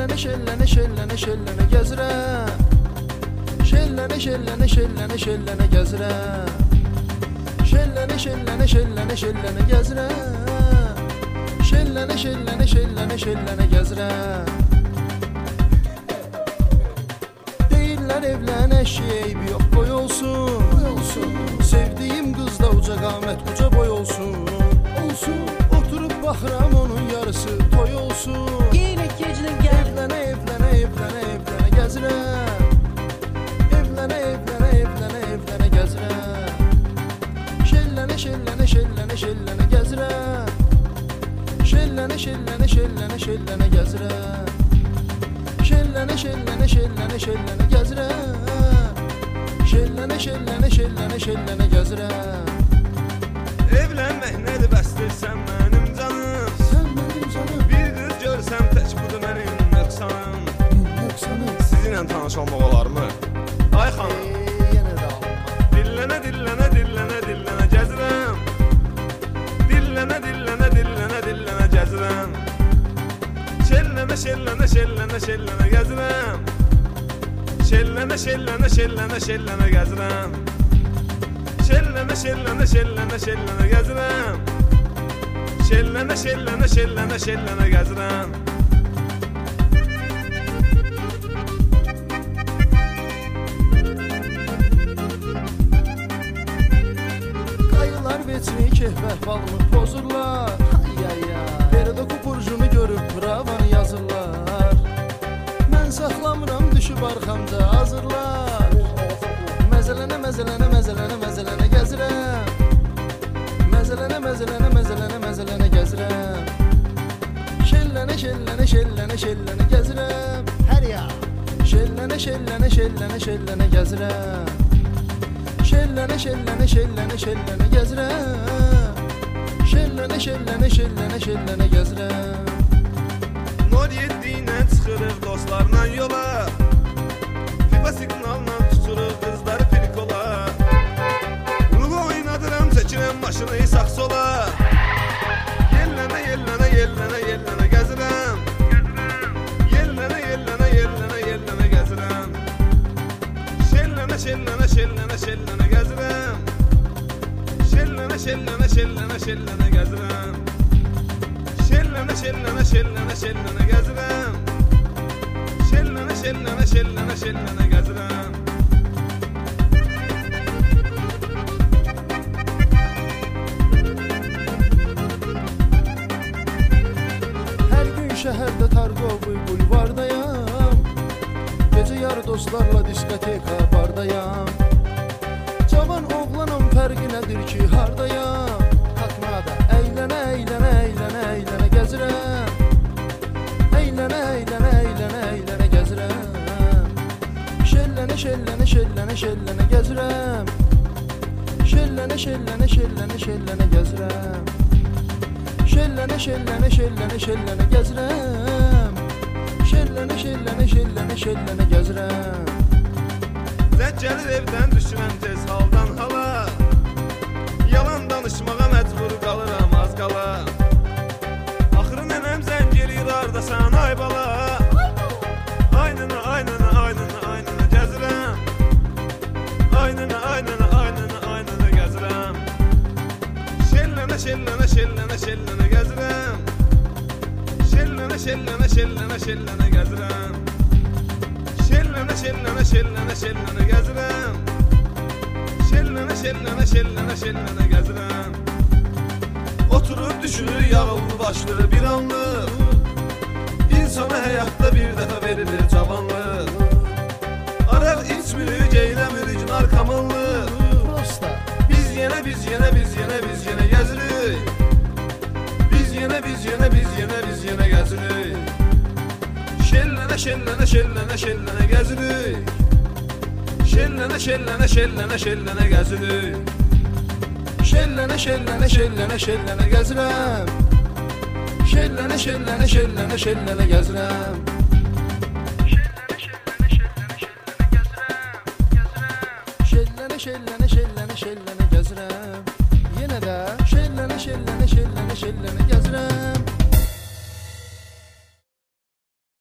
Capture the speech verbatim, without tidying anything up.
Şellənə, şellənə, şellənə, şellənə gəzirəm. Şellənə, şellənə, şellənə, şellənə gəzirəm. Şellənə, şellənə, şellənə, şellənə gəzirəm. Şellənə, şellənə, şellənə, şellənə gəzirəm. Deyirlər evlənə şeyb yox, boy olsun, boy olsun. Sevdiyim qızda uca qamət, uca boy olsun, olsun. Oturub baxıram onun yarısı toy olsun. Yine gecinin gel. Evlənə, evlənə, evlənə, evlənə gəzirəm. Evlənə, evlənə, evlənə, evlənə gəzirəm. Şellənə, şellənə, şellənə, şellənə gəzirəm. Şellənə, şellənə, şellənə, şellənə gəzirəm. Şellənə, şellənə, şellənə, şellənə gəzirəm. Şellənə, şellənə, şellənə, şellənə gəzirəm. Evlənmək nədir bəstirsən mənim canım? Sən mənim canım, Bir qız görsəm tək budur mənim nöqsanım. nöqsanım. Sizinlə tanış olmaq olarmı? Ay xanım, Ey, yenə də alma. dillənə, dillənə, dillənə, dillənə gəzirəm. Dillənə, dillənə, dillənə, dillənə gəzirəm. Şellənə, şellənə, şellənə, şellənə gəzirəm. Şellənə, şellənə, şellənə, şellənə gəzirəm. Şellənə, şellənə, şellənə, şellənə gəzirəm. Şellənə, şellənə, şellənə, şellənə gəzirəm. Qayılar veçini kehvəh balımı pozurlar. Ay ay ay. Beredoku burjunu görüb bravanı yazırlar. Mən saxlamıram düşüb arxamca hazırlar. Məzələnə, məzələnə, məzələnə, məzələnə gəzirəm. Məzələnə, məzələnə, məzələnə, məzələnə gəzirəm. Şellənə, şellənə, şellənə, şellənə gəzirəm. Hər ya. Şellənə, şellənə, şellənə, şellənə gəzirəm. Şellənə, şellənə, şellənə, şellənə gəzirəm. Şellənə, şellənə, şellənə, şellənə gəzirəm. nol yeddi ilə çıxırıq dostlarla yola. FIFA siqnalla tuturuq qızları pirikola. Rulo oynadıram, çəkirəm maşını sağ sola. Yellənə, yellənə, yellənə, yellənə gəzirəm. Yellənə, yellənə, yellənə, yellənə gəzirəm. Şellənə, şellənə, şellənə, şellənə gəzirəm. Şellənə, şellənə, şellənə, şellənə gəzirəm. Şellənə, şellənə, şellənə, şellənə gəzirəm. Şellənə, şellənə, şellənə, şellənə gəzirəm. Hər gün şəhərdə Targovoy bulvardayam. Gecə yar dostlarla diskoteka bardayam. Cavan oğlanım, fərqi nədir ki hardayam? Takmada əylənə, əylənə, əylənə, əylənə gəzirəm. Əylənə, əylənə, əylənə, əylənə gəzirəm. Şellənə, şellənə, şellənə, şellənə gəzirəm. Şellənə, şellənə, şellənə, şellənə gəzirəm. Şellənə, şellənə, şellənə, şellənə gəzirəm. Şellənə, şellənə, şellənə, şellənə gəzirəm. Zəng gəlir evdən düşürəm tez haldan hala. Yalan danışmağa məcbur qalıram az qala. Axırı nənəm zəng eləyir hardasan ay bala. Aynına, aynına, aynına, aynına gəzirəm. Aynına, aynına, aynına, aynına gəzirəm. Şellənə, şellənə, şellənə, şellənə gəzirəm. Şellənə, şellənə, şellənə, şellənə gəzirəm. Şellənə, şellənə, şellənə, şellənə gəzirəm. Şellənə, şellənə, şellənə, şellənə gəzirəm. Oturub düşünür yağıldı başlı bir anlıq. İnsana həyatda bir dəfə verilir cavanlıq. Araq içmirik, geyləmirik narkomanlıq. Prosta. Biz yenə, biz yenə, biz yenə, biz yenə gəzirik. Biz yenə, biz yenə, biz yenə, biz yenə gəzirik. Şellənə, şellənə, şellənə, şellənə gəzirik. Şellənə, şellənə, şellənə, şellənə gəzirik. Şellənə, şellənə, şellənə, şellənə gəzirəm. Şellənə, şellənə, şellənə, şellənə gəzirəm.